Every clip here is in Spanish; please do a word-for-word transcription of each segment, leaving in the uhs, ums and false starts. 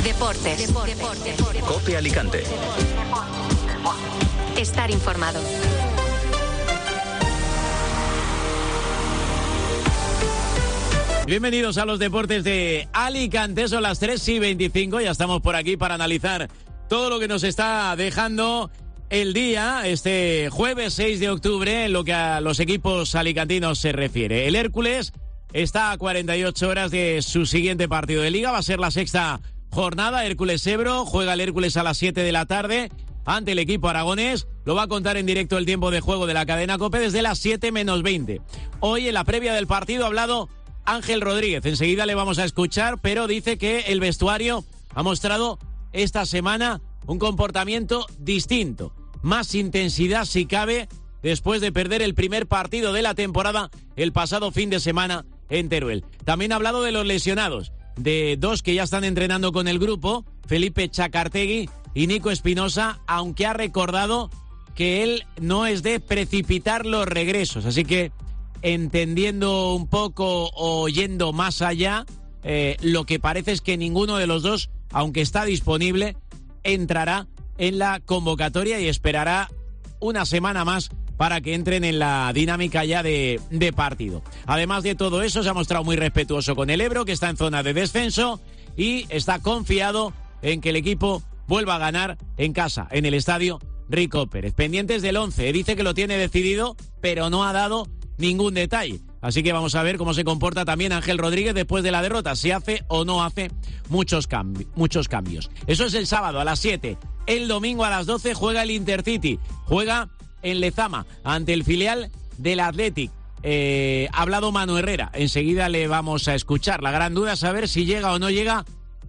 Deportes. Deportes. Deportes. COPE Alicante. Estar informado. Bienvenidos a los deportes de Alicante, son las tres y veinticinco, ya estamos por aquí para analizar todo lo que nos está dejando el día, este jueves seis de octubre, en lo que a los equipos alicantinos se refiere. El Hércules está a cuarenta y ocho horas de su siguiente partido de liga, va a ser la sexta jornada. Hércules-Ebro, juega el Hércules a las siete de la tarde ante el equipo aragonés. Lo va a contar en directo el tiempo de juego de la cadena COPE desde las siete menos veinte. Hoy, en la previa del partido, ha hablado Ángel Rodríguez. Enseguida le vamos a escuchar, pero dice que el vestuario ha mostrado esta semana un comportamiento distinto. Más intensidad, si cabe, después de perder el primer partido de la temporada el pasado fin de semana en Teruel. También ha hablado de los lesionados, de dos que ya están entrenando con el grupo, Felipe Chacartegui y Nico Espinosa, aunque ha recordado que él no es de precipitar los regresos. Así que, entendiendo un poco o yendo más allá, eh, lo que parece es que ninguno de los dos, aunque está disponible, entrará en la convocatoria y esperará una semana más para que entren en la dinámica ya de, de partido. Además de todo eso, se ha mostrado muy respetuoso con el Ebro, que está en zona de descenso, y está confiado en que el equipo vuelva a ganar en casa, en el estadio Rico Pérez. Pendientes del once, dice que lo tiene decidido, pero no ha dado ningún detalle. Así que vamos a ver cómo se comporta también Ángel Rodríguez después de la derrota, si hace o no hace muchos, cambi- muchos cambios. Eso es el sábado a las siete. El domingo a las doce juega el Intercity, juega en Lezama ante el filial del Athletic. Eh, ha hablado Manu Herrera, enseguida le vamos a escuchar. La gran duda es saber si llega o no llega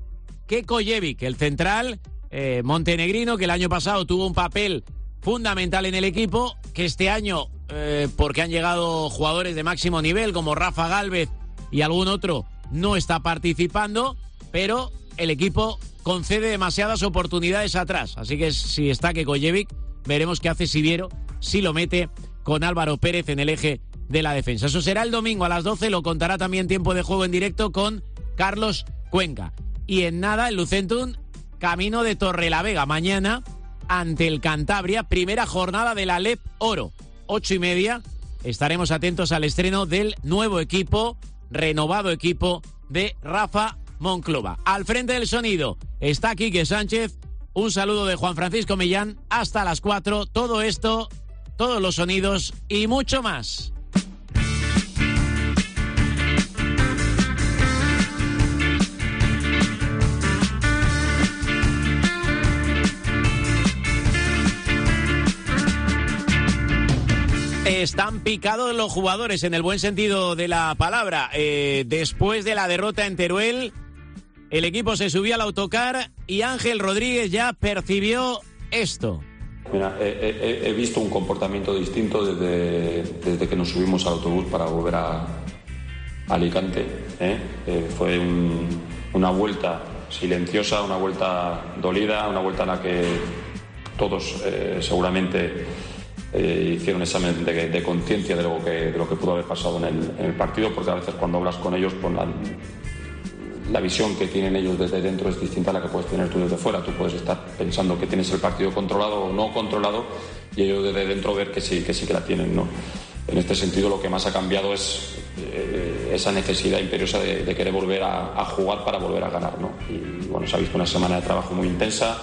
Keko Jevic, el central eh, montenegrino, que el año pasado tuvo un papel fundamental en el equipo, que este año, eh, porque han llegado jugadores de máximo nivel como Rafa Gálvez y algún otro, no está participando, pero el equipo concede demasiadas oportunidades atrás. Así que si está Keko Jevic, veremos qué hace Siviero, si lo mete con Álvaro Pérez en el eje de la defensa. Eso será el domingo a las doce, lo contará también tiempo de juego en directo con Carlos Cuenca. Y en nada, el Lucentum, camino de Torrelavega, mañana ante el Cantabria, primera jornada de la L E P Oro, ocho y media. Estaremos atentos al estreno del nuevo equipo, renovado equipo de Rafa Monclova. Al frente del sonido está Quique Sánchez. Un saludo de Juan Francisco Millán. Hasta las cuatro. Todo esto, todos los sonidos y mucho más. Están picados los jugadores en el buen sentido de la palabra. Eh, después de la derrota en Teruel, el equipo se subió al autocar y Ángel Rodríguez ya percibió esto. Mira, he, he, he visto un comportamiento distinto desde, desde que nos subimos al autobús para volver a, a Alicante. ¿eh? Eh, fue un, una vuelta silenciosa, una vuelta dolida, una vuelta en la que todos eh, seguramente eh, hicieron examen de, de conciencia de, lo que, de lo que pudo haber pasado en el, en el partido, porque a veces cuando hablas con ellos, pues la, la visión que tienen ellos desde dentro es distinta a la que puedes tener tú desde fuera. Tú puedes estar pensando que tienes el partido controlado o no controlado y ellos desde dentro ver que sí que sí que la tienen, ¿no? En este sentido, lo que más ha cambiado es eh, esa necesidad imperiosa de, de querer volver a, a jugar para volver a ganar, ¿no? Y bueno, se ha visto una semana de trabajo muy intensa,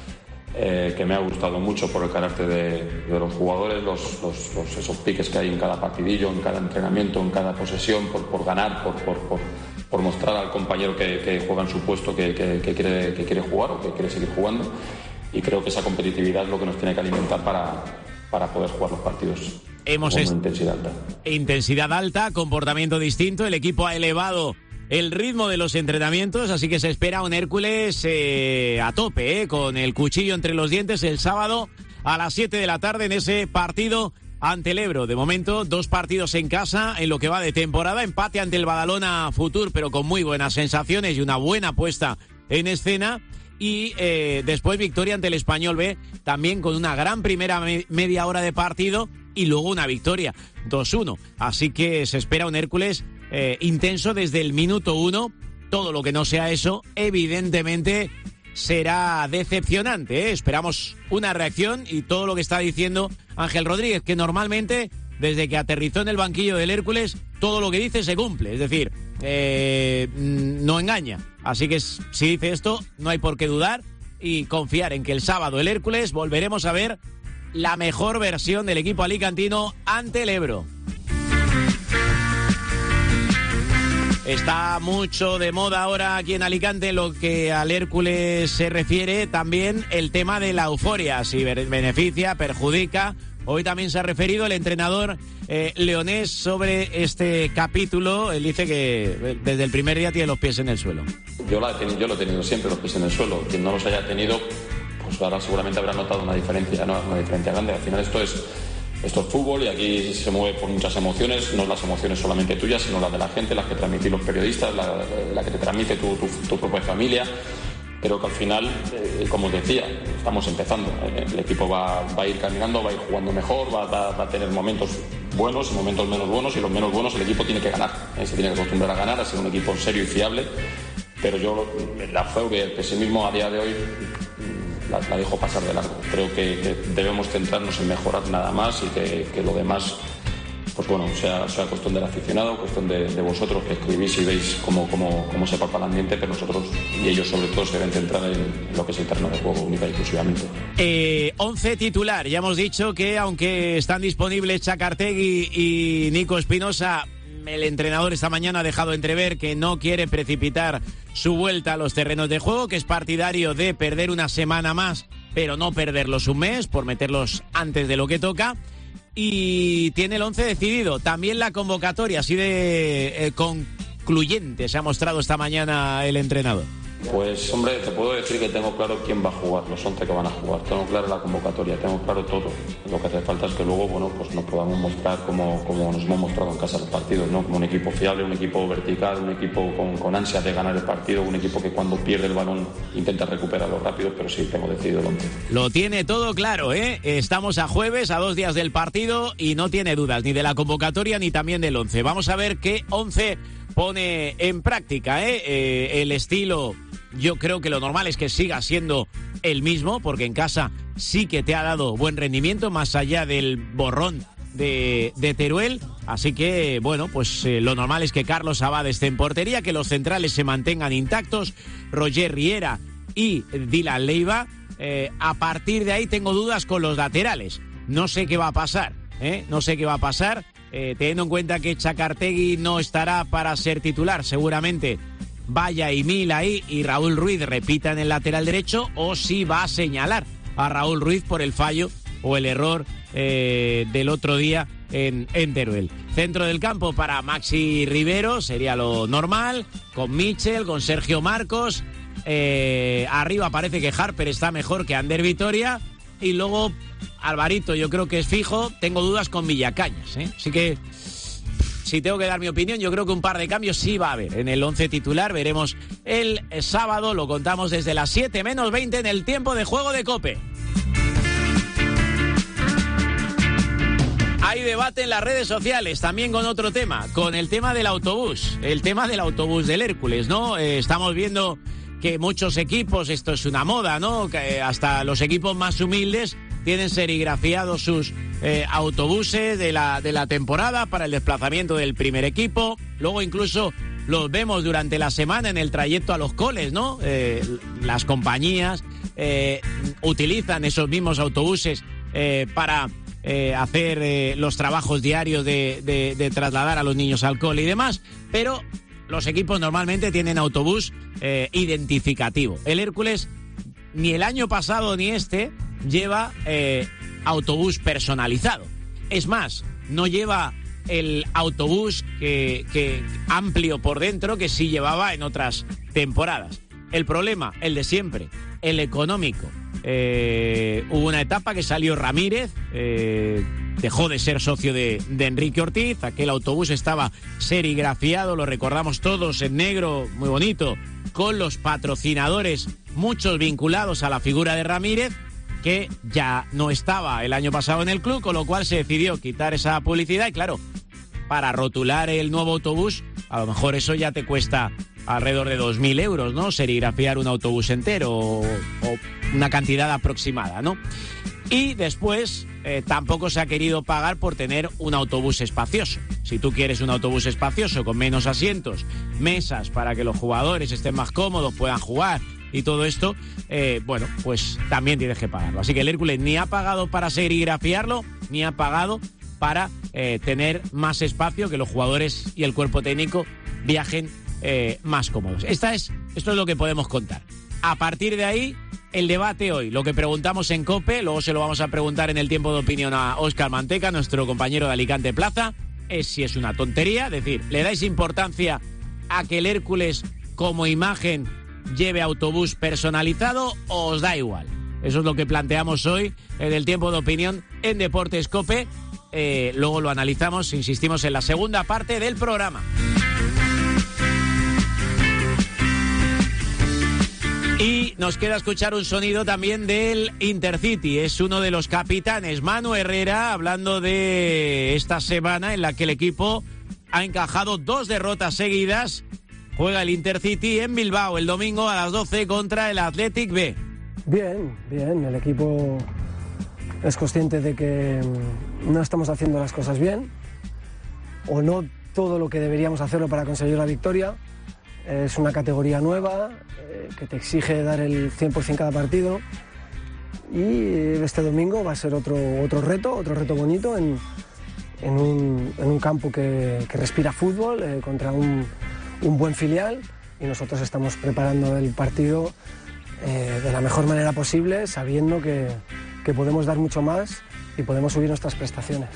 eh, que me ha gustado mucho por el carácter de, de los jugadores, los, los, los, esos piques que hay en cada partidillo, en cada entrenamiento, en cada posesión, por, por ganar, por, por, por, por mostrar al compañero que, que juega en su puesto que, que, que, quiere, que quiere jugar o que quiere seguir jugando. Y creo que esa competitividad es lo que nos tiene que alimentar para, para poder jugar los partidos. Hemos con est- intensidad alta. Intensidad alta, comportamiento distinto. El equipo ha elevado el ritmo de los entrenamientos, así que se espera un Hércules eh, a tope, eh, con el cuchillo entre los dientes el sábado a las siete de la tarde en ese partido ante el Ebro. De momento, dos partidos en casa en lo que va de temporada. Empate ante el Badalona Futur, pero con muy buenas sensaciones y una buena puesta en escena. Y eh, después victoria ante el Español B, también con una gran primera me- media hora de partido y luego una victoria dos uno. Así que se espera un Hércules eh, intenso desde el minuto uno Todo lo que no sea eso, evidentemente, será decepcionante, ¿eh? Esperamos una reacción y todo lo que está diciendo Ángel Rodríguez, que normalmente, desde que aterrizó en el banquillo del Hércules, todo lo que dice se cumple. Es decir, eh, no engaña. Así que si dice esto, no hay por qué dudar y confiar en que el sábado el Hércules volveremos a ver la mejor versión del equipo alicantino ante el Ebro. Está mucho de moda ahora aquí en Alicante lo que al Hércules se refiere, también el tema de la euforia, si beneficia, perjudica. Hoy también se ha referido el entrenador eh, leonés sobre este capítulo. Él dice que desde el primer día tiene los pies en el suelo. Yo, la he tenido, yo lo he tenido siempre, los pies en el suelo. Quien no los haya tenido, pues ahora seguramente habrá notado una diferencia, ¿no? Una diferencia grande. Al final esto es... Esto es fútbol y aquí se mueve por muchas emociones, no las emociones solamente tuyas, sino las de la gente, las que transmitís los periodistas, la, la que te transmite tu, tu, tu propia familia. Pero que al final, eh, como os decía, estamos empezando. El equipo va, va a ir caminando, va a ir jugando mejor, va, va, va a tener momentos buenos y momentos menos buenos, y los menos buenos el equipo tiene que ganar. ¿eh? Se tiene que acostumbrar a ganar, a ser un equipo serio y fiable. Pero yo la fe, el pesimismo a día de hoy la, la dejo pasar de largo. Creo que, que debemos centrarnos en mejorar nada más y que, que lo demás, pues bueno, sea, sea cuestión del aficionado, cuestión de, de vosotros que escribís y veis cómo, cómo, cómo se palpa el ambiente, pero nosotros y ellos sobre todo se deben centrar en lo que es el terreno de juego única y exclusivamente. Eh, once titular, ya hemos dicho que aunque están disponibles Chacartegui y Nico Espinosa, el entrenador esta mañana ha dejado entrever que no quiere precipitar su vuelta a los terrenos de juego, que es partidario de perder una semana más, pero no perderlos un mes, por meterlos antes de lo que toca. Y tiene el once decidido. También la convocatoria, así de eh, concluyente, se ha mostrado esta mañana el entrenador. Pues hombre, te puedo decir que tengo claro quién va a jugar, los once que van a jugar. Tengo claro la convocatoria, tengo claro todo. Lo que hace falta es que luego, bueno, pues nos podamos mostrar como, como nos hemos mostrado en casa los partidos, ¿no? Como un equipo fiable, un equipo vertical, un equipo con, con ansias de ganar el partido, un equipo que cuando pierde el balón intenta recuperarlo rápido, pero sí tengo decidido el once. Lo tiene todo claro, ¿eh? Estamos a jueves, a dos días del partido, y no tiene dudas ni de la convocatoria ni también del once. Vamos a ver qué once pone en práctica, ¿eh? Eh, el estilo, yo creo que lo normal es que siga siendo el mismo, porque en casa sí que te ha dado buen rendimiento, más allá del borrón de, de Teruel. Así que, bueno, pues eh, lo normal es que Carlos Abad esté en portería, que los centrales se mantengan intactos, Roger Riera y Dylan Leiva. Eh, a partir de ahí tengo dudas con los laterales. No sé qué va a pasar, ¿eh? No sé qué va a pasar. Eh, teniendo en cuenta que Chacartegui no estará para ser titular, seguramente vaya Emil ahí y Raúl Ruiz repita en el lateral derecho, o si va a señalar a Raúl Ruiz por el fallo o el error eh, del otro día en, en Teruel. Centro del campo para Maxi Rivero, sería lo normal, con Michel, con Sergio Marcos. Eh, arriba parece que Harper está mejor que Ander Vitoria. Y luego Alvarito yo creo que es fijo. Tengo dudas con Villacañas, ¿eh? Así que si tengo que dar mi opinión, yo creo que un par de cambios sí va a haber en el once titular. Veremos el sábado, lo contamos desde las siete menos veinte en el tiempo de juego de COPE. Hay debate en las redes sociales, también con otro tema, con el tema del autobús, el tema del autobús del Hércules, ¿no? Eh, estamos viendo que muchos equipos, esto es una moda, ¿no? Que hasta los equipos más humildes tienen serigrafiados sus eh, autobuses de la, de la temporada para el desplazamiento del primer equipo. Luego incluso los vemos durante la semana en el trayecto a los coles, ¿no? Eh, las compañías eh, utilizan esos mismos autobuses eh, para eh, hacer eh, los trabajos diarios de, de, de trasladar a los niños al cole y demás, pero los equipos normalmente tienen autobús eh, identificativo. El Hércules, ni el año pasado ni este, lleva eh, autobús personalizado. Es más, no lleva el autobús que, que amplio por dentro que sí llevaba en otras temporadas. El problema, el de siempre, el económico. Eh, hubo una etapa que salió Ramírez, eh, dejó de ser socio de, de Enrique Ortiz, aquel autobús estaba serigrafiado, lo recordamos todos, en negro, muy bonito, con los patrocinadores, muchos vinculados a la figura de Ramírez, que ya no estaba el año pasado en el club, con lo cual se decidió quitar esa publicidad y claro, para rotular el nuevo autobús, a lo mejor eso ya te cuesta alrededor de dos mil euros, ¿no? Serigrafiar un autobús entero o, o una cantidad aproximada, ¿no? Y después eh, tampoco se ha querido pagar por tener un autobús espacioso. Si tú quieres un autobús espacioso con menos asientos, mesas para que los jugadores estén más cómodos, puedan jugar y todo esto, eh, bueno, pues también tienes que pagarlo. Así que el Hércules ni ha pagado para serigrafiarlo, ni ha pagado para eh, tener más espacio, que los jugadores y el cuerpo técnico viajen eh, más cómodos. Esta es, esto es lo que podemos contar. A partir de ahí, el debate hoy, lo que preguntamos en COPE, luego se lo vamos a preguntar en el tiempo de opinión a Óscar Manteca, nuestro compañero de Alicante Plaza, es si es una tontería, es decir, ¿le dais importancia a que el Hércules como imagen lleve autobús personalizado o os da igual? Eso es lo que planteamos hoy en el tiempo de opinión en Deportes COPE. Eh, luego lo analizamos, insistimos, en la segunda parte del programa. Y nos queda escuchar un sonido también del Intercity. Es uno de los capitanes, Manu Herrera, hablando de esta semana en la que el equipo ha encajado dos derrotas seguidas. Juega el Intercity en Bilbao el domingo a las doce contra el Athletic B. Bien, bien. El equipo es consciente de que no estamos haciendo las cosas bien o no todo lo que deberíamos hacerlo para conseguir la victoria. Es una categoría nueva eh, que te exige dar el cien por ciento cada partido y este domingo va a ser otro, otro reto, otro reto bonito en, en, un, en un campo que, que respira fútbol eh, contra un, un buen filial, y nosotros estamos preparando el partido eh, de la mejor manera posible, sabiendo que, que podemos dar mucho más y podemos subir nuestras prestaciones.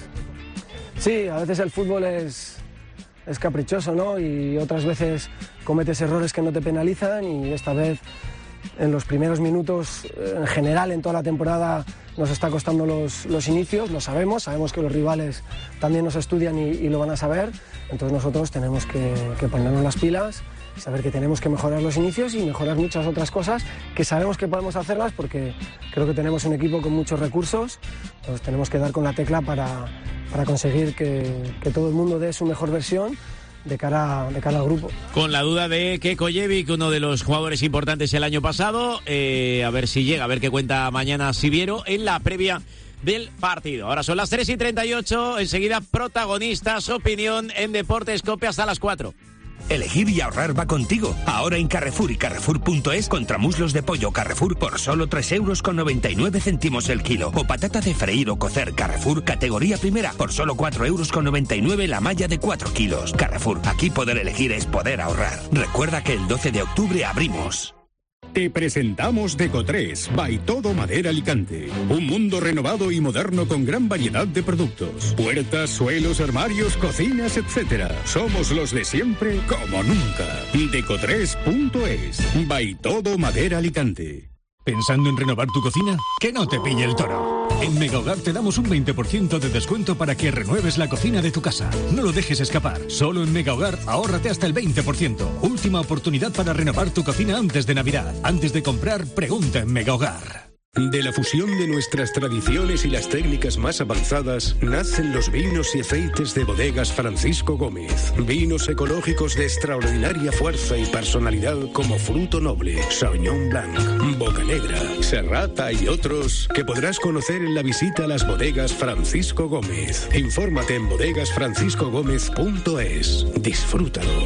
Sí, a veces el fútbol es... es caprichoso, ¿no? Y otras veces cometes errores que no te penalizan, y esta vez en los primeros minutos, en general en toda la temporada, nos está costando los, los inicios, lo sabemos, sabemos que los rivales también nos estudian y, y lo van a saber, entonces nosotros tenemos que, que ponernos las pilas, saber que tenemos que mejorar los inicios y mejorar muchas otras cosas que sabemos que podemos hacerlas, porque creo que tenemos un equipo con muchos recursos, entonces tenemos que dar con la tecla para, para conseguir que, que todo el mundo dé su mejor versión de cara, de cara al grupo. Con la duda de Keko Jevic, uno de los jugadores importantes el año pasado, eh, a ver si llega, a ver qué cuenta mañana Siviero en la previa del partido. Ahora son las tres y treinta y ocho, enseguida protagonistas, opinión en Deportes COPE hasta las cuatro. Elegir y ahorrar va contigo. Ahora en Carrefour y Carrefour punto es, contramuslos de pollo Carrefour por solo tres euros con noventa y nueve céntimos el kilo. O patata de freír o cocer Carrefour categoría primera por solo cuatro euros con noventa y nueve la malla de cuatro kilos. Carrefour, aquí poder elegir es poder ahorrar. Recuerda que el doce de octubre abrimos. Te presentamos Decotres, by Todo Madera Alicante. Un mundo renovado y moderno con gran variedad de productos. Puertas, suelos, armarios, cocinas, etcétera. Somos los de siempre como nunca. Decotres punto es, by Todo Madera Alicante. ¿Pensando en renovar tu cocina? Que no te pille el toro. En Megahogar te damos un veinte por ciento de descuento para que renueves la cocina de tu casa. No lo dejes escapar. Solo en Megahogar ahórrate hasta el veinte por ciento. Última oportunidad para renovar tu cocina antes de Navidad. Antes de comprar, pregunta en Megahogar. De la fusión de nuestras tradiciones y las técnicas más avanzadas nacen los vinos y aceites de Bodegas Francisco Gómez. Vinos ecológicos de extraordinaria fuerza y personalidad como Fruto Noble, Sauvignon Blanc, Bocanegra, Serrata y otros que podrás conocer en la visita a las Bodegas Francisco Gómez. Infórmate en bodegas francisco gómez punto es. Disfrútalo.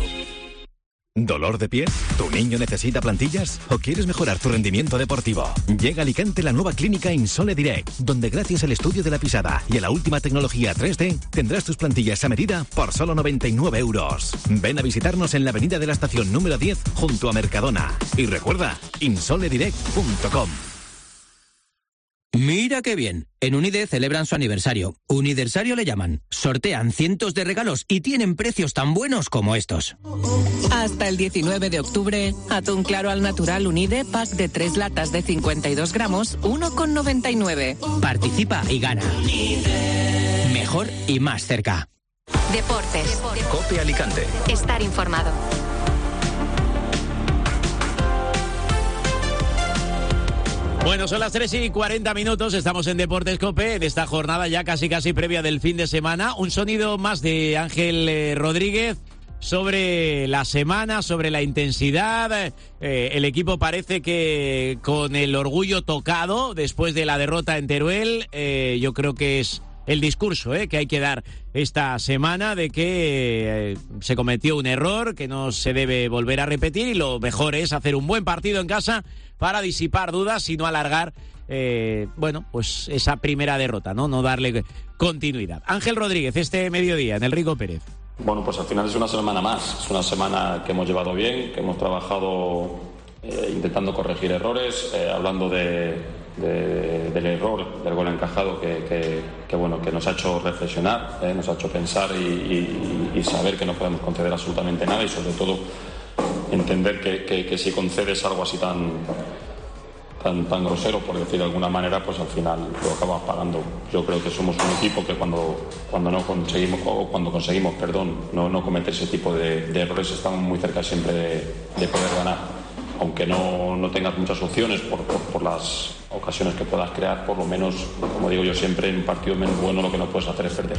¿Dolor de pie? ¿Tu niño necesita plantillas? ¿O quieres mejorar tu rendimiento deportivo? Llega a Alicante la nueva clínica Insole Direct, donde gracias al estudio de la pisada y a la última tecnología tres D, tendrás tus plantillas a medida por solo noventa y nueve euros. Ven a visitarnos en la avenida de la estación número diez, junto a Mercadona. Y recuerda, insole direct punto com. Mira qué bien. En Unide celebran su aniversario. Universario le llaman. Sortean cientos de regalos y tienen precios tan buenos como estos. Hasta el diecinueve de octubre, atún claro al natural Unide, pack de tres latas de cincuenta y dos gramos, uno con noventa y nueve. Participa y gana. Mejor y más cerca. Deportes. COPE Alicante. Estar informado. Bueno, son las tres y cuarenta minutos, estamos en Deportes COPE, en esta jornada ya casi casi previa del fin de semana. Un sonido más de Ángel eh, Rodríguez sobre la semana, sobre la intensidad. Eh, el equipo parece que con el orgullo tocado después de la derrota en Teruel. Eh, yo creo que es el discurso eh, que hay que dar esta semana de que eh, se cometió un error, que no se debe volver a repetir, y lo mejor es hacer un buen partido en casa para disipar dudas y no alargar eh, bueno, pues esa primera derrota, ¿no? No darle continuidad. Ángel Rodríguez, este mediodía en el Rico Pérez. Bueno, pues al final es una semana más, es una semana que hemos llevado bien, que hemos trabajado eh, intentando corregir errores, eh, hablando de, de, del error, del gol encajado que, que, que, bueno, que nos ha hecho reflexionar, eh, nos ha hecho pensar y, y, y saber que no podemos conceder absolutamente nada y sobre todo entender que, que, que si concedes algo así tan... Tan, tan grosero, por decir de alguna manera, pues al final lo acabas pagando. Yo creo que somos un equipo que cuando, cuando no conseguimos, o cuando conseguimos, perdón, no, no cometer ese tipo de, de errores, estamos muy cerca siempre de, de poder ganar. Aunque no, no tengas muchas opciones por, por, por las ocasiones que puedas crear, por lo menos, como digo yo siempre, en un partido menos bueno lo que no puedes hacer es perder.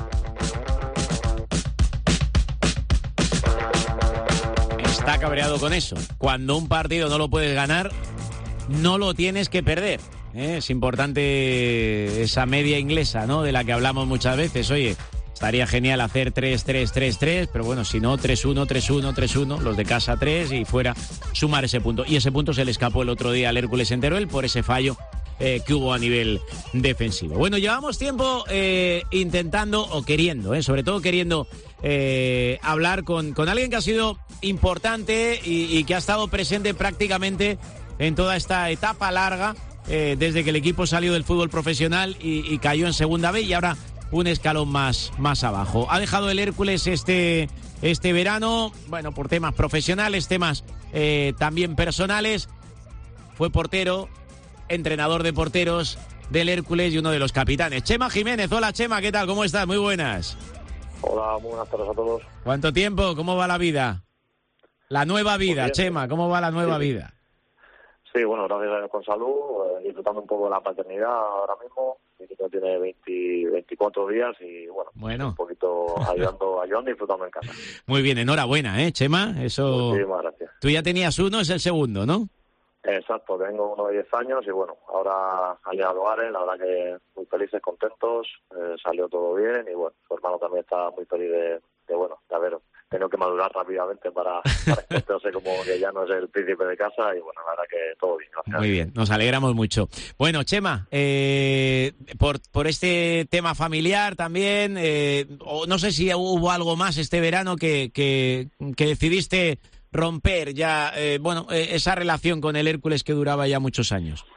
Está cabreado con eso. Cuando un partido no lo puedes ganar, no lo tienes que perder. ¿eh? Es importante esa media inglesa, ¿no? De la que hablamos muchas veces. Oye, estaría genial hacer tres tres tres tres, pero bueno, si no, tres uno tres uno tres uno, los de casa tres y fuera sumar ese punto. Y ese punto se le escapó el otro día al Hércules en Teruel por ese fallo eh, que hubo a nivel defensivo. Bueno, llevamos tiempo eh, intentando, o queriendo, eh, sobre todo queriendo eh, hablar con, con alguien que ha sido importante y, y que ha estado presente prácticamente en toda esta etapa larga, eh, desde que el equipo salió del fútbol profesional y, y cayó en segunda B y ahora un escalón más, más abajo. Ha dejado el Hércules este, este verano, bueno, por temas profesionales, temas eh, también personales. Fue portero, entrenador de porteros del Hércules y uno de los capitanes. Chema Jiménez, hola Chema, ¿qué tal? ¿Cómo estás? Muy buenas. Hola, muy buenas tardes a todos. ¿Cuánto tiempo? ¿Cómo va la vida? La nueva vida, Muy bien. Chema, ¿cómo va la nueva Sí. vida? Sí, bueno, gracias a Dios con salud, eh, disfrutando un poco de la paternidad ahora mismo. Mi niño tiene veinte, veinticuatro días y bueno, Bueno. un poquito ayudando, ayudando y disfrutando en casa. Muy bien, enhorabuena, ¿eh, Chema? Eso. Muchísimas gracias. Tú ya tenías uno, es el segundo, ¿no? Exacto, tengo uno de diez años y bueno, ahora ha llegado Aren, la verdad que muy felices, contentos, eh, salió todo bien y bueno, su hermano también está muy feliz de, de bueno, de haber tenido que madurar rápidamente para, para encontrarse como que ya no es el príncipe de casa y bueno, la verdad que todo bien, gracias. Muy bien, nos alegramos mucho. Bueno, Chema, eh, por, por este tema familiar también, eh, o no sé si hubo algo más este verano que, que, que decidiste romper ya, eh, bueno, eh, esa relación con el Hércules que duraba ya muchos años.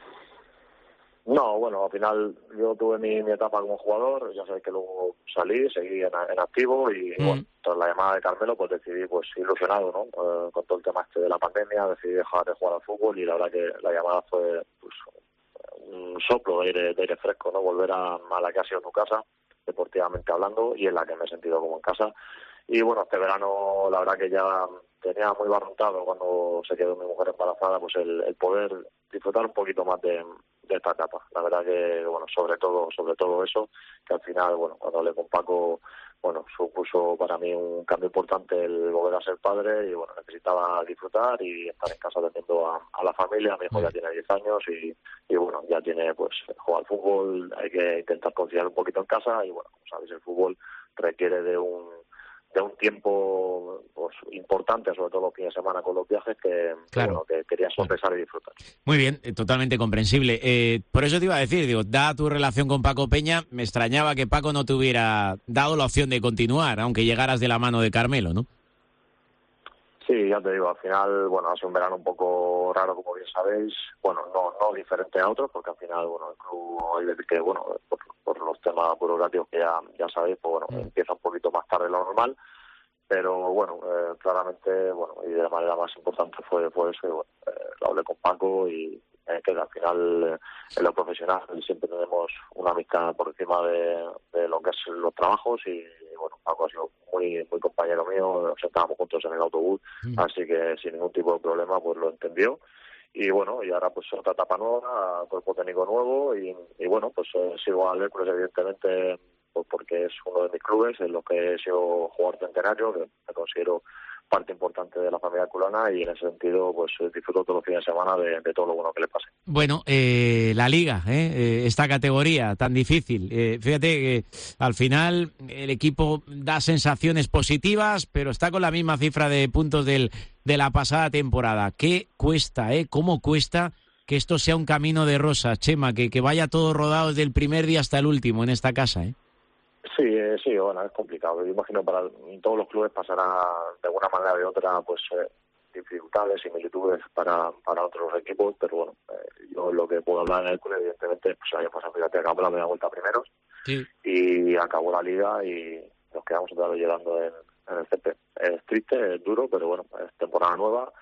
No, bueno, al final yo tuve mi, mi etapa como jugador, ya sabéis que luego salí, seguí en, en activo y mm. bueno, tras la llamada de Carmelo pues decidí, pues ilusionado, ¿no? Eh, con todo el tema este de la pandemia, decidí dejar de jugar al fútbol y la verdad que la llamada fue pues un soplo de aire, de aire fresco, ¿no? Volver a, a la que ha sido tu casa, deportivamente hablando, y en la que me he sentido como en casa. Y bueno, este verano la verdad que ya tenía muy barruntado cuando se quedó mi mujer embarazada, pues el, el poder disfrutar un poquito más de, de esta etapa. La verdad que, bueno, sobre todo sobre todo eso, que al final, bueno, cuando hablé con Paco, bueno, supuso para mí un cambio importante el volver a ser padre y, bueno, necesitaba disfrutar y estar en casa atendiendo a, a la familia. Mi hijo ya tiene diez años y, y, bueno, ya tiene, pues, jugar al fútbol, hay que intentar conciliar un poquito en casa y, bueno, como sabéis, el fútbol requiere de un de un tiempo pues importante, sobre todo los fines de semana con los viajes, que, claro. que, bueno, que quería sopesar y disfrutar. Muy bien, totalmente comprensible. Eh, por eso te iba a decir, digo, dada tu relación con Paco Peña, me extrañaba que Paco no te hubiera dado la opción de continuar, aunque llegaras de la mano de Carmelo, ¿no? Sí, ya te digo, al final, bueno, ha sido un verano un poco raro, como bien sabéis, bueno, no no diferente a otros, porque al final, bueno, el club, hay veces que, bueno, por, por los temas burocráticos que ya, ya sabéis, pues bueno, mm. empieza un poquito más tarde de lo normal, pero bueno, eh, claramente, bueno, y de la manera más importante fue, fue eso, y bueno, eh, lo hablé con Paco y eh, que al final, eh, en lo profesional, siempre tenemos una amistad por encima de, de lo que es los trabajos y, bueno, Paco ha sido muy muy compañero mío, nos sentábamos juntos en el autobús, mm. así que sin ningún tipo de problema pues lo entendió. Y bueno, y ahora pues otra etapa nueva, cuerpo técnico nuevo y, y bueno, pues eh, sigo al Hércules evidentemente pues porque es uno de mis clubes, en los que he sido jugador centenario, que me considero parte importante de la familia culana, y en ese sentido pues disfruto todos los fines de semana de, de todo lo bueno que le pase. Bueno, eh, la Liga, ¿eh? esta categoría tan difícil, eh, fíjate que al final el equipo da sensaciones positivas, pero está con la misma cifra de puntos del, de la pasada temporada. ¿Qué cuesta, eh? ¿Cómo cuesta que esto sea un camino de rosas, Chema, que, que vaya todo rodado desde el primer día hasta el último en esta casa, eh? Sí, eh, sí, bueno, es complicado. Yo imagino para todos los clubes pasará de alguna manera o de otra, pues eh, dificultades, similitudes para, para otros equipos, pero bueno, eh, yo lo que puedo hablar en el club, evidentemente, pues el año pasado, fíjate, acabó la media vuelta primeros, sí. Y acabó la liga y nos quedamos otra vez llegando en, en el césped. Es triste, es duro, pero bueno, es temporada nueva,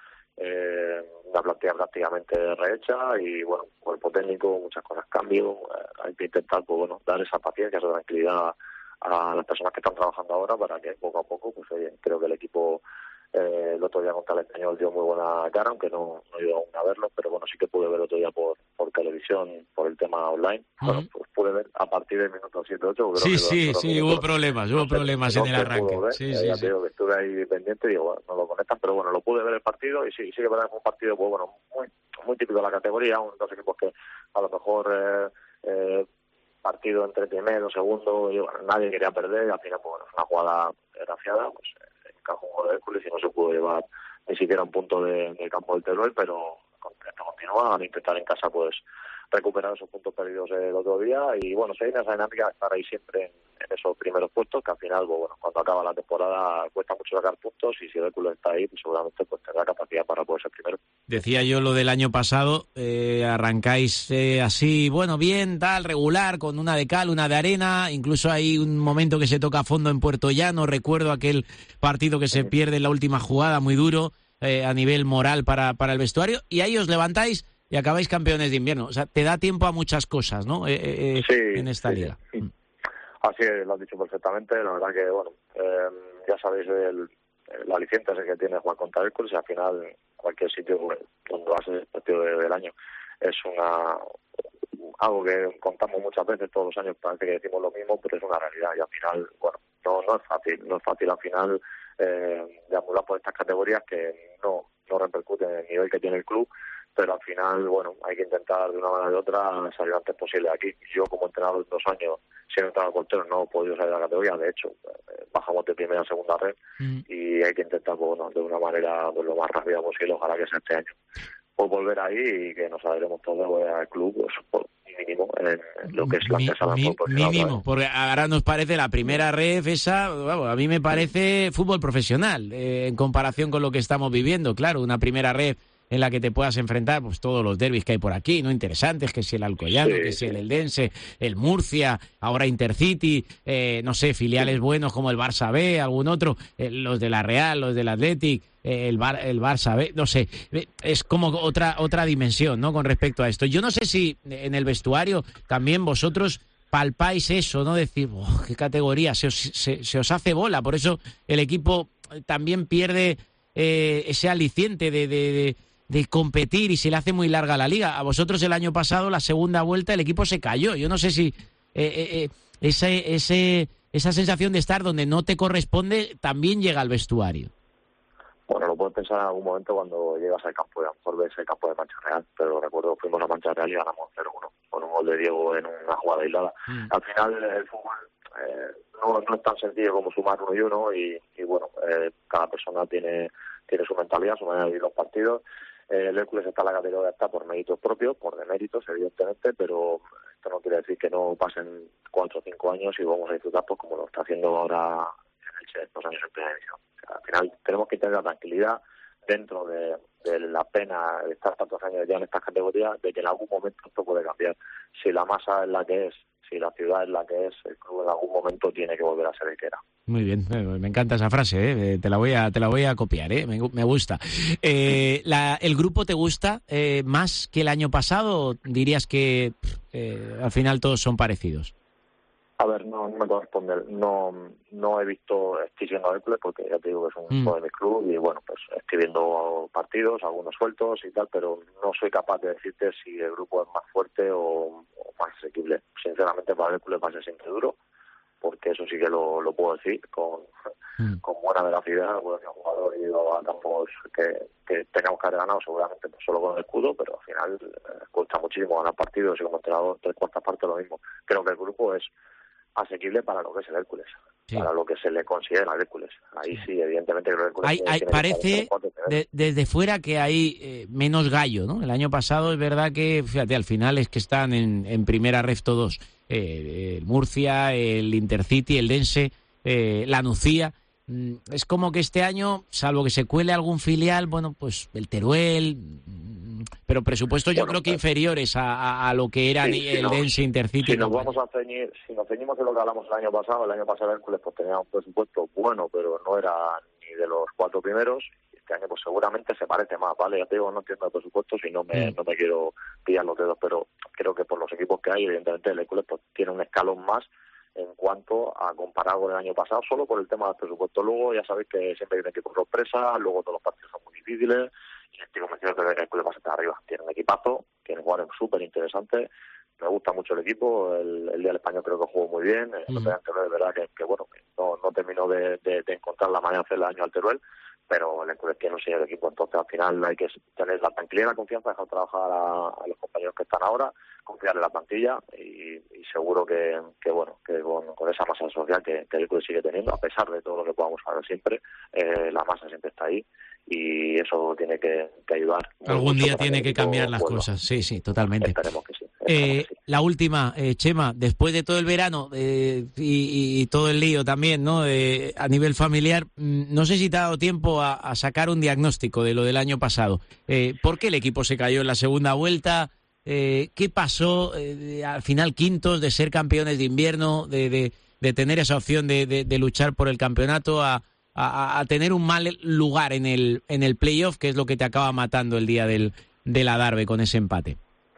eh, una plantilla prácticamente rehecha y bueno, cuerpo técnico, muchas cosas cambian, eh, hay que intentar, pues bueno, dar esa paciencia, esa tranquilidad a las personas que están trabajando ahora para que poco a poco, pues oye, creo que el equipo eh, el otro día contra el Español dio muy buena cara, aunque no, no he ido aún a verlo, pero bueno, sí que pude ver el otro día por, por televisión, por el tema online. Uh-huh. Bueno, pues pude ver a partir del minuto siete ocho. Sí, que sí, sí, minutos, hubo problemas, hubo no problemas sé, en el arranque. Ver, sí, eh, sí, ya sí. te digo que estuve ahí pendiente y digo, bueno, no lo conectan, pero bueno, lo pude ver el partido y sí, sí que verdad, es un partido, pues bueno, muy, muy típico de la categoría, un dos equipos que a lo mejor eh, eh, partido entre primero, segundo, y bueno, nadie quería perder, y al final, pues bueno, es una jugada graciada, pues eh, encajó un gol de Hércules y no se pudo llevar ni siquiera un punto de, de campo del Teruel, pero esto continúa, al intentar en casa pues recuperar esos puntos perdidos el otro día, y bueno, se viene esa dinámica de estar ahí siempre en, en esos primeros puestos, que al final, pues, bueno, cuando acaba la temporada cuesta mucho sacar puntos, y si el Hércules está ahí, pues seguramente pues tendrá capacidad para poder ser primero. Decía yo lo del año pasado, eh, arrancáis eh, así, bueno, bien, tal, regular, con una de cal, una de arena, incluso hay un momento que se toca a fondo en Puerto Llano, recuerdo aquel partido que se sí. pierde en la última jugada, muy duro eh, a nivel moral para, para el vestuario, y ahí os levantáis y acabáis campeones de invierno. O sea, te da tiempo a muchas cosas, ¿no? Eh, eh, sí, en esta sí, liga. Sí. Así es, lo has dicho perfectamente. La verdad que, bueno, eh, ya sabéis el, el aliciente ese que tiene jugar contra Hércules, y al final cualquier sitio bueno, donde vas el partido de, del año es una algo que contamos muchas veces todos los años, parece que decimos lo mismo, pero es una realidad, y al final, bueno, no, no es fácil, no es fácil al final eh, deambular por estas categorías que no, no repercuten en el nivel que tiene el club, pero al final, bueno, hay que intentar de una manera o de otra salir lo antes posible aquí. Yo, como entrenador de dos años, siendo entrenador portero, no he podido salir de la categoría. De hecho, eh, bajamos de primera a segunda red mm. y hay que intentar, bueno, de una manera pues, lo más rápida posible, ojalá que sea este año. Pues volver ahí y que nos alegremos todos al club, pues, por mínimo, en, en lo que es la casa mi, mi, Mínimo, porque ahora nos parece la primera red esa, bueno, a mí me parece fútbol profesional, eh, en comparación con lo que estamos viviendo. Claro, una primera red en la que te puedas enfrentar pues todos los derbis que hay por aquí, ¿no? Interesantes, que si el Alcoyano, sí, que si el Eldense, el Murcia, ahora Intercity, eh, no sé, filiales sí. buenos como el Barça B, algún otro, eh, los de la Real, los del Athletic, eh, el, Bar, el Barça B, no sé, es como otra otra dimensión, ¿no? Con respecto a esto. Yo no sé si en el vestuario también vosotros palpáis eso, ¿no? Decir, oh, qué categoría, se os, se, se os hace bola, por eso el equipo también pierde eh, ese aliciente de... de, de de competir y se le hace muy larga la liga. A vosotros el año pasado, la segunda vuelta, el equipo se cayó. Yo no sé si eh, eh, ese, ese, esa sensación de estar donde no te corresponde también llega al vestuario. Bueno, lo puedes pensar en algún momento cuando llegas al campo, y a lo mejor ves el campo de Mancha Real, pero recuerdo que fuimos a Mancha Real y ganamos cero uno, con un gol de Diego en una jugada aislada. Mm. Al final el fútbol eh, no, no es tan sencillo como sumar uno y uno, y, y bueno, eh, cada persona tiene, tiene su mentalidad, su manera de vivir los partidos. El Hércules está en la categoría, está por méritos propios, por deméritos, evidentemente, pero esto no quiere decir que no pasen cuatro o cinco años y vamos a disfrutar pues como lo está haciendo ahora en Elche, estos años en primera división. O sea, al final tenemos que tener la tranquilidad dentro de, de la pena de estar tantos años ya en estas categorías, de que en algún momento esto puede cambiar. Si la masa es la que es, si la ciudad es la que es, el club en algún momento tiene que volver a ser el que era. Muy bien, me encanta esa frase, ¿eh? te la voy a te la voy a copiar, ¿eh? me, me gusta. Eh, la, ¿El grupo te gusta eh, más que el año pasado o dirías que eh, al final todos son parecidos? A ver, no, no me corresponde. No no he visto, estoy siendo Hércules porque ya te digo que es un mm. de mi club y bueno, pues estoy viendo partidos, algunos sueltos y tal, pero no soy capaz de decirte si el grupo es más fuerte o, o más asequible. Sinceramente para Hércules va a ser siempre duro. porque eso sí que lo, lo puedo decir con, mm. con buena veracidad. Bueno, el jugador ha ido a campos que, que teníamos que haber ganado seguramente pues solo con el escudo, pero al final eh, cuesta muchísimo ganar partidos y como entrenador tres cuartas partes lo mismo. Creo que el grupo es asequible para lo que es el Hércules, sí. para lo que se le considera al Hércules. Ahí sí, sí evidentemente creo que el Hércules hay, tiene, hay, tiene parece de, desde fuera que hay eh, menos gallo, ¿no? El año pasado es verdad que, fíjate, al final es que están en, en primera ref todos, eh, el Murcia, el Intercity, el Dense, eh, la Nucía. Mm, es como que este año, salvo que se cuele algún filial, bueno, pues el Teruel, mm, pero presupuestos yo bueno, creo que pues, inferiores a, a, a lo que eran sí, el si Dense, no, Intercity. Si nos vamos a ceñir, si nos ceñimos de lo que hablamos el año pasado, el año pasado Hércules pues tenía un presupuesto bueno, pero no era ni de los cuatro primeros. Este año pues seguramente se parece más, ¿vale? Ya te digo, no entiendo el presupuesto si no me, mm. no me quiero pillar los dedos, pero creo que por los equipos que hay, evidentemente el Hércules pues tiene un escalón más en cuanto a comparar con el año pasado, solo por el tema del presupuesto. Luego ya sabéis que siempre hay un equipo sorpresa, luego todos los partidos son muy difíciles, y estoy convencido que el Hércules va a estar arriba. Tiene un equipazo, tiene jugadores súper interesantes, me gusta mucho el equipo, el, el día del Español creo que jugó muy bien, el mm. anterior es verdad que, que bueno, no, no terminó de, de, de encontrar la manera de hacer el año al Teruel, pero el Hércules tiene un señor de equipo, entonces al final hay que tener la tranquilidad y la confianza, dejar trabajar a, a los compañeros que están ahora, confiar en la plantilla y, y seguro que, que bueno, que con, con esa masa social que, que el Hércules sigue teniendo, a pesar de todo lo que podamos hacer siempre, eh, la masa siempre está ahí y eso tiene que, que ayudar. Algún día tiene que cambiar las vuelva. cosas, sí, sí, totalmente. Esperemos que sí. Eh, que sí. La última, eh, Chema, después de todo el verano eh, y, y todo el lío también, ¿no? Eh, a nivel familiar, no sé si te ha dado tiempo a, a sacar un diagnóstico de lo del año pasado. Eh, ¿Por qué el equipo se cayó en la segunda vuelta? Eh, ¿Qué pasó eh, al final quintos, de ser campeones de invierno, de, de, de tener esa opción de, de, de luchar por el campeonato, a, a, a tener un mal lugar en el en el playoff, que es lo que te acaba matando el día del, del Adarve con ese empate?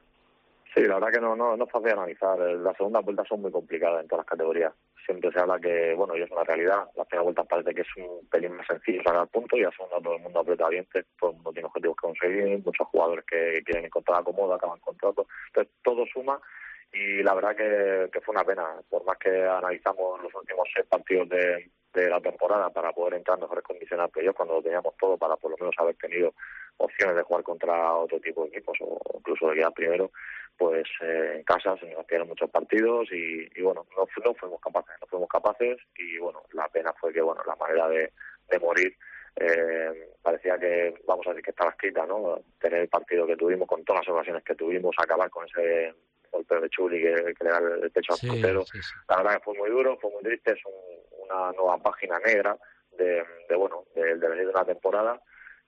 Sí, la verdad que no, no, no es fácil analizar. Las segundas vueltas son muy complicadas en todas las categorías. Siempre se habla que, bueno, y es una realidad, las primeras vueltas parece que es un pelín más sencillo sacar puntos y a segunda todo el mundo aprieta dientes, todo el mundo tiene objetivos que conseguir, muchos jugadores que quieren encontrar acomodo, acaban contratos, entonces todo suma y la verdad que, que fue una pena, por más que analizamos los últimos seis partidos de, de la temporada para poder entrar en mejores condiciones al playoff, cuando lo teníamos todo para por lo menos haber tenido opciones de jugar contra otro tipo de equipos o incluso de quedar primero, pues eh, en casa se nos hacían muchos partidos y, y bueno, no, no fuimos capaces, no fuimos capaces y bueno, la pena fue que bueno, la manera de, de morir eh, parecía que, vamos a decir que estaba escrita, ¿no? Tener el partido que tuvimos con todas las ocasiones que tuvimos, acabar con ese golpe de Chuli que, que le da el pecho sí, al portero, sí, sí. La verdad que fue muy duro, fue muy triste, es un, una nueva página negra de, de bueno, de, de venir de una temporada,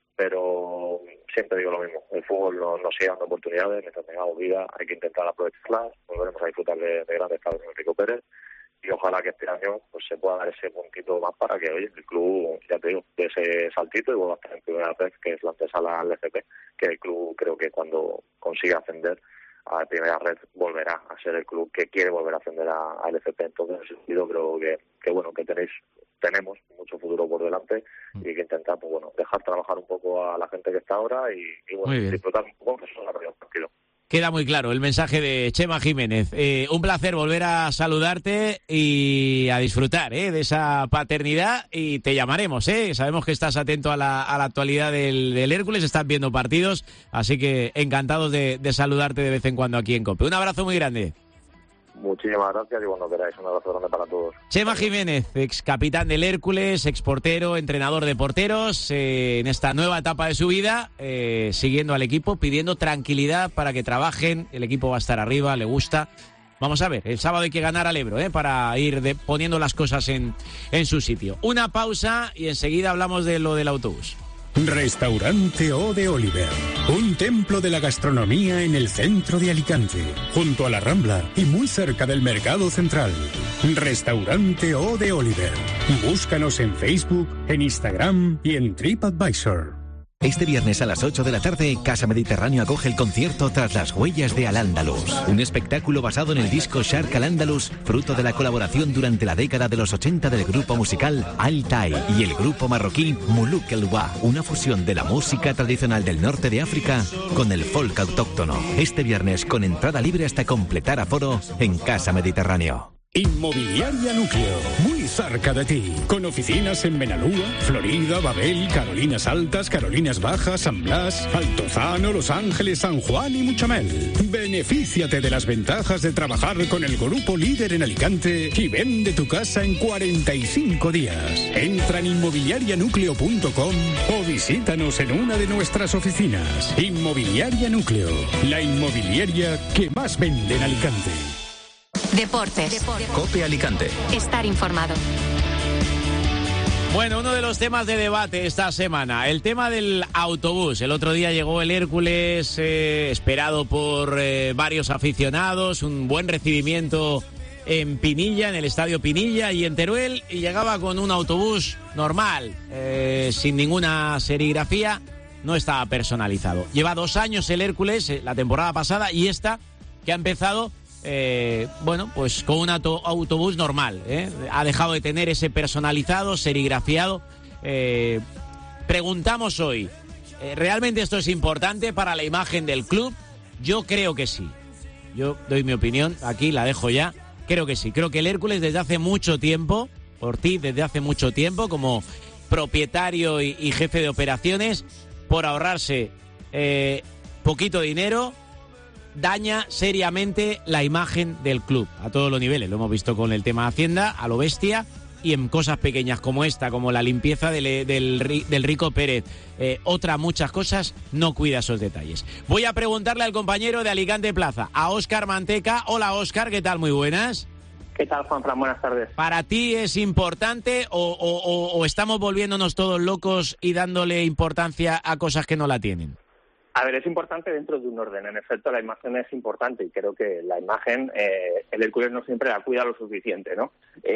pero siempre digo lo mismo, el fútbol nos, nos sigue dando oportunidades, mientras tengamos vida hay que intentar aprovecharlas, volveremos a disfrutar de, de grandes estados de Enrique Pérez y ojalá que este año pues se pueda dar ese puntito más para que oye el club, ya te digo, de ese saltito y vuelva a estar en primera vez, que es la antesala al F P, que el club creo que cuando consiga ascender a la primera red volverá a ser el club que quiere volver a ascender al F P, entonces en ese sentido creo que, que bueno, que tenéis tenemos mucho futuro por delante y hay que intentar pues bueno, dejar trabajar un poco a la gente que está ahora y, y bueno, disfrutar un poco, que eso es la realidad, tranquilo. Queda muy claro el mensaje de Chema Jiménez. Eh, un placer volver a saludarte y a disfrutar ¿eh? de esa paternidad y te llamaremos. ¿eh? Sabemos que estás atento a la, a la actualidad del, del Hércules, estás viendo partidos, así que encantados de, de saludarte de vez en cuando aquí en COPE. Un abrazo muy grande. Muchísimas gracias y cuando queráis, un abrazo grande para todos. Chema Jiménez, ex capitán del Hércules, ex portero, entrenador de porteros, eh, en esta nueva etapa de su vida, eh, siguiendo al equipo, pidiendo tranquilidad para que trabajen, el equipo va a estar arriba, le gusta. Vamos a ver, el sábado hay que ganar al Ebro, ¿eh? para ir de, poniendo las cosas en, en su sitio. Una pausa y enseguida hablamos de lo del autobús. Restaurante O de Oliver, un templo de la gastronomía en el centro de Alicante, junto a la Rambla y muy cerca del Mercado Central. Restaurante O de Oliver. Búscanos en Facebook, en Instagram y en TripAdvisor. Este viernes a las ocho de la tarde, Casa Mediterráneo acoge el concierto Tras las huellas de Al-Ándalus, un espectáculo basado en el disco Sharq Al-Ándalus, fruto de la colaboración durante la década de los ochenta del grupo musical Al-Tai y el grupo marroquí Muluk El-Wa, una fusión de la música tradicional del norte de África con el folk autóctono. Este viernes con entrada libre hasta completar aforo en Casa Mediterráneo. Inmobiliaria Núcleo, muy cerca de ti, con oficinas en Benalúa, Florida, Babel, Carolinas Altas, Carolinas Bajas, San Blas, Altozano, Los Ángeles, San Juan y Muchamel. Benefíciate de las ventajas de trabajar con el grupo líder en Alicante y vende tu casa en cuarenta y cinco días. Entra en inmobiliaria núcleo punto com o visítanos en una de nuestras oficinas. Inmobiliaria Núcleo, la inmobiliaria que más vende en Alicante. Deportes. Deportes. COPE Alicante. Estar informado. Bueno, uno de los temas de debate esta semana, el tema del autobús. El otro día llegó el Hércules, eh, esperado por eh, varios aficionados, un buen recibimiento en Pinilla, en el estadio Pinilla y en Teruel, y llegaba con un autobús normal, eh, sin ninguna serigrafía, no estaba personalizado. Lleva dos años el Hércules, eh, la temporada pasada, y esta, que ha empezado... Eh, bueno, pues con un auto, autobús normal, ¿eh? Ha dejado de tener ese personalizado, serigrafiado. Eh, preguntamos hoy, ¿eh, ¿realmente esto es importante para la imagen del club? Yo creo que sí. Yo doy mi opinión, aquí la dejo ya. Creo que sí. Creo que el Hércules desde hace mucho tiempo, Ortiz desde hace mucho tiempo, como propietario y, y jefe de operaciones, por ahorrarse eh, poquito dinero, daña seriamente la imagen del club a todos los niveles. Lo hemos visto con el tema Hacienda, a lo bestia, y en cosas pequeñas como esta, como la limpieza del, del, del Rico Pérez. Eh, otras muchas cosas, no cuida esos detalles. Voy a preguntarle al compañero de Alicante Plaza, a Óscar Manteca. Hola, Óscar, ¿qué tal? Muy buenas. ¿Qué tal, Juanfran? Buenas tardes. ¿Para ti es importante o, o, o, o estamos volviéndonos todos locos y dándole importancia a cosas que no la tienen? A ver, es importante dentro de un orden. En efecto, la imagen es importante y creo que la imagen, eh, el Hércules no siempre la cuida lo suficiente, ¿no?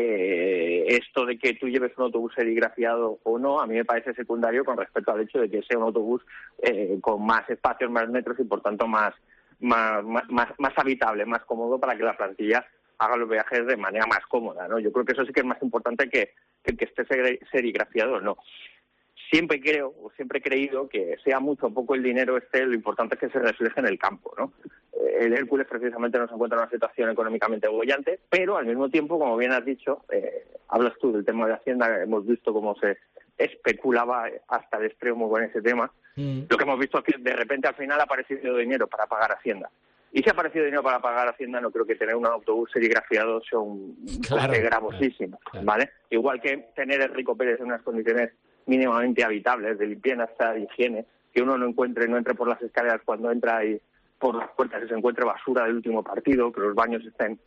Eh, esto de que tú lleves un autobús serigrafiado o no, a mí me parece secundario con respecto al hecho de que sea un autobús eh, con más espacios, más metros y por tanto más, más, más, más habitable, más cómodo para que la plantilla haga los viajes de manera más cómoda, ¿no? Yo creo que eso sí que es más importante que, que el que esté serigrafiado o no. Siempre creo, o siempre he creído que sea mucho o poco el dinero este, lo importante es que se refleje en el campo, ¿no? El Hércules precisamente no se encuentra en una situación económicamente bollante, pero al mismo tiempo, como bien has dicho, eh, hablas tú del tema de Hacienda, hemos visto cómo se especulaba hasta el extremo con ese tema. Mm. Lo que hemos visto es que de repente al final ha aparecido dinero para pagar Hacienda. Y si ha aparecido dinero para pagar Hacienda, no creo que tener un autobús serigrafiado sea un claro, coste gravosísimo, claro. ¿Vale? Igual que tener el Rico Pérez en unas condiciones mínimamente habitables, de limpieza, de higiene, que uno no encuentre, no entre por las escaleras cuando entra y por las puertas que se encuentre basura del último partido, que los baños estén,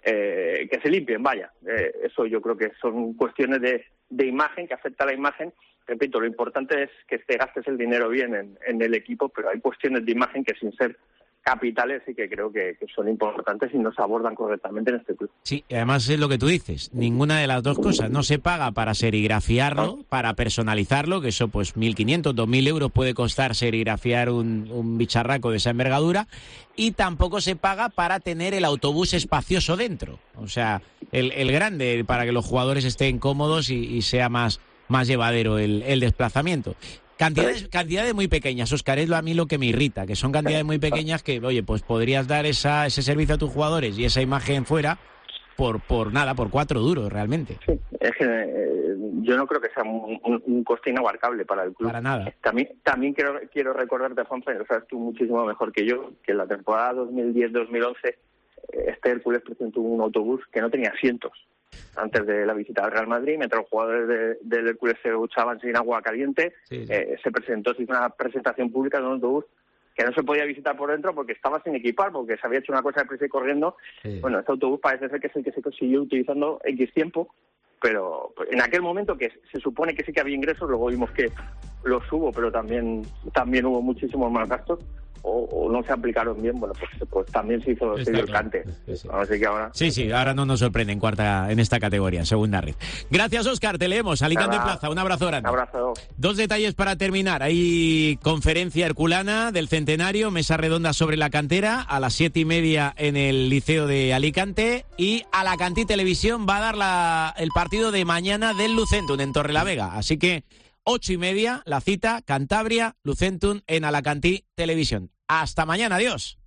eh, que se limpien, vaya. Eh, eso yo creo que son cuestiones de, de imagen, que afecta a la imagen. Repito, lo importante es que te gastes el dinero bien en, en el equipo, pero hay cuestiones de imagen que sin ser capitales y que creo que, que son importantes y no se abordan correctamente en este club. Sí, además es lo que tú dices, ninguna de las dos cosas. No se paga para serigrafiarlo, ¿no? Para personalizarlo, que eso pues mil quinientos, dos mil euros puede costar serigrafiar un, un bicharraco de esa envergadura, y tampoco se paga para tener el autobús espacioso dentro. O sea, el, el grande, para que los jugadores estén cómodos y, y sea más, más llevadero el, el desplazamiento. Cantidades, cantidades muy pequeñas, Óscar, es a mí lo que me irrita, que son cantidades muy pequeñas que, oye, pues podrías dar esa, ese servicio a tus jugadores y esa imagen fuera por por nada, por cuatro duros, realmente. Sí, es que eh, yo no creo que sea un, un, un coste inabarcable para el club. Para nada. También también quiero, quiero recordarte, Juanfran, lo sabes tú muchísimo mejor que yo, que en la temporada dos mil diez dos mil once este Hércules presentó un autobús que no tenía asientos. Antes de la visita al Real Madrid, mientras los jugadores de, del Hércules se duchaban sin agua caliente, sí, sí. Eh, se presentó, se hizo una presentación pública de un autobús que no se podía visitar por dentro porque estaba sin equipar, porque se había hecho una cosa de prisa y corriendo. Sí. Bueno, este autobús parece ser que es el que se consiguió utilizando X tiempo, pero en aquel momento que se supone que sí que había ingresos, luego vimos que los hubo, pero también también hubo muchísimos más gastos. O, o no se aplicaron bien, bueno, pues, pues también se hizo, se dio el cante. Sí, sí. Así que ahora... sí, sí, ahora no nos sorprende en cuarta, en esta categoría, en segunda red. Gracias, Óscar, te leemos. Alicante Nada. Plaza, un abrazo grande. Un abrazo. Dos detalles para terminar. Hay conferencia herculana del centenario, mesa redonda sobre la cantera, a las siete y media en el Liceo de Alicante, y Alacantí Televisión va a dar la, el partido de mañana del Lucentum en Torrelavega. Así que ocho y media, la cita, Cantabria, Lucentum en Alacantí Televisión. Hasta mañana, adiós.